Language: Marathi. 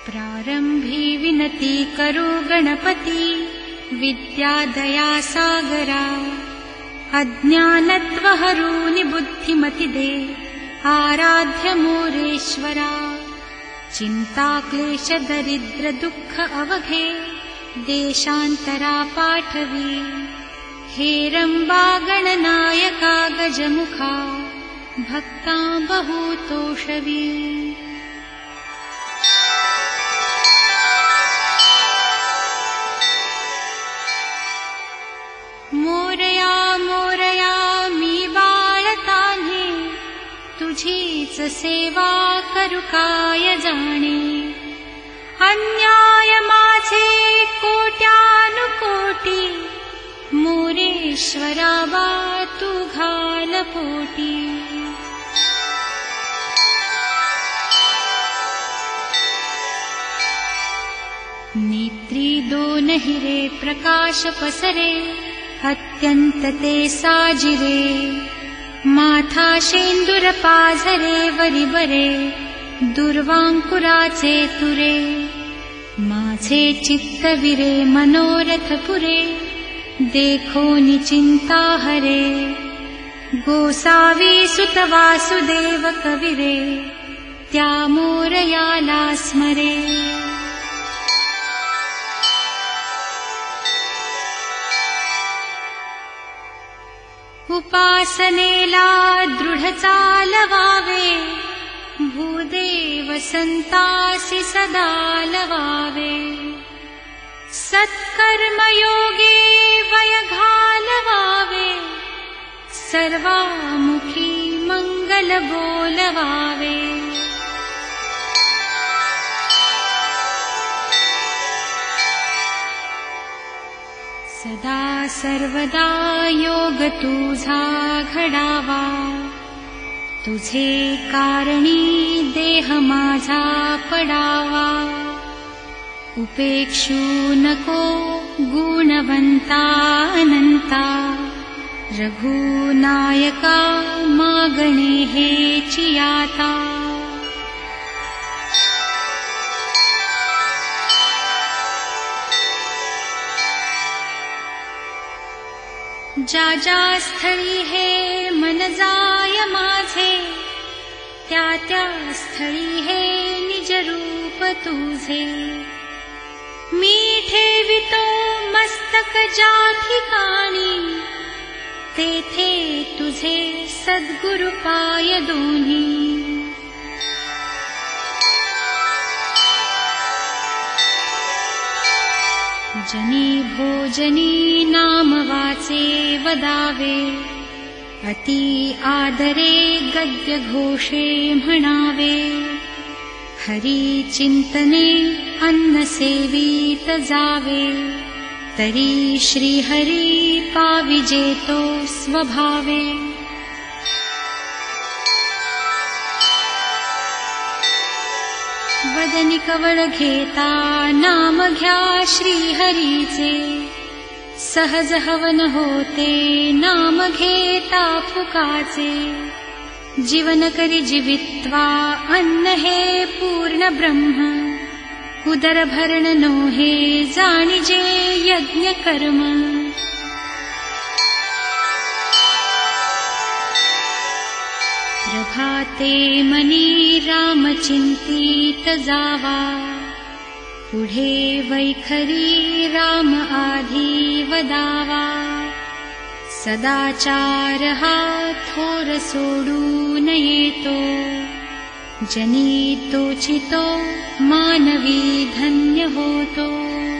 प्रारंभी विनती करो गणपती, विद्या दया सागरा, अज्ञानत्व हरूनि बुद्धिमति दे, आराध्य मोरेश्वरा। चिंता क्लेश दरिद्र दुःख अवघे, देशांतरा पाठवी, हेरंबा गणनायका गजमुखा, भक्ता बहुतोषवी। मोरया मोरया मी बाळतान्हे, तुझीच सेवा करू काय जाणे। अन्याय माझे कोट्यानुकोटी, मोरेश्वरा बा तू घाल पोटी। नेत्री दोन हिरे प्रकाश पसरे, अत्यंत ते साजिरे। माथा शेंदूर पाझरे वरी बरे, दुर्वांकुराचे तुरे। माझे चित्त विरे मनोरथ पुरे, देखो निचिंता हरे। गोसावी सुत वासुदेव कविरे, त्या मोरयाला स्मरे। उपासनेला दृढ चालवावे, भूदेव संतासी सदा लवावे। सत्कर्मयोगे वय घालवावे, सर्वामुखी मंगल बोलवावे। सदा सर्वदा योग तुझा घडावा, तुझे कारणी देह माझा पडावा। उपेक्षू नको गुणवंता अनंता, रघुनायका मागणे हेची आता। ज्या ज्या स्थळी हे मन जाय माझे, त्या त्या स्थळी हे निज रूप तुझे। मी ठेवितो मस्तक ज्या ठिकाणी, तेथे तुझे सद्गुरु पाय दोन्ही। जनी भोजनी नाम वाचे वदावे, अति आदरे गद्य घोषे म्हणावे। हरी चिंतने अन्न सेवित जावे, तरी श्री हरी पाविजेतो स्वभावे। वदनी कवळ घेता नाम घ्या श्री हरीचे, सहज हवन होते नाम घेता फुकाचे। जीवन करी जीवित्वा अन्न हे पूर्ण ब्रह्म, उदर भरण नोहे जाणिजे यज्ञ कर्म। प्रभाते मनी राम चिंतित जावा, पुढे वैखरी राम आधी वदावा। सदाचार हा थोर सोडून येतो, जनी तोचितो मानवी धन्य होतो।